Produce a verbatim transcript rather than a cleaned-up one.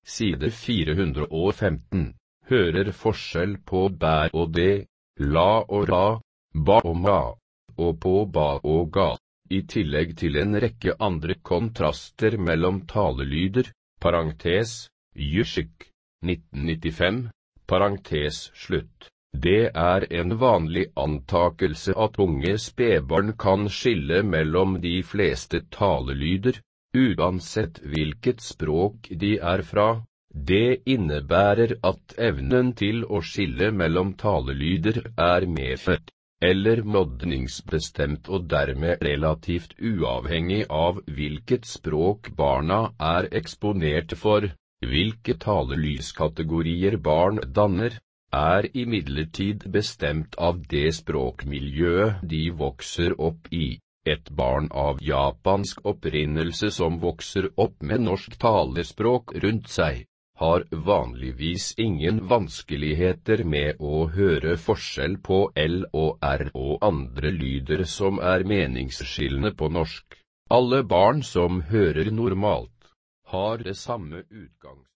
side fire hundre og femten, hører forskjell på bæ og det, la og ra, ba og ma, og på ba og ga, i tillegg til en rekke andre kontraster mellom talelyder, parentes, Jysk, nitten nittifem, parentes slutt. Det er en vanlig antakelse at unge spedbarn kan skille mellom de fleste talelyder, uansett hvilket språk de er fra. Det innebærer at evnen til å skille mellom talelyder er medfødt, eller modningsbestemt og dermed relativt uavhengig av hvilket språk barna er eksponert for. Hvilke talelyskategorier barn danner, er imidlertid bestemt av det språkmiljøet de vokser opp i. Et barn av japansk opprinnelse som vokser opp med norsk talespråk rundt seg, har vanligvis ingen vanskeligheter med å høre forskjell på L og R og andre lyder som er meningsskillende på norsk. Alle barn som hører normalt, har det samme utgangs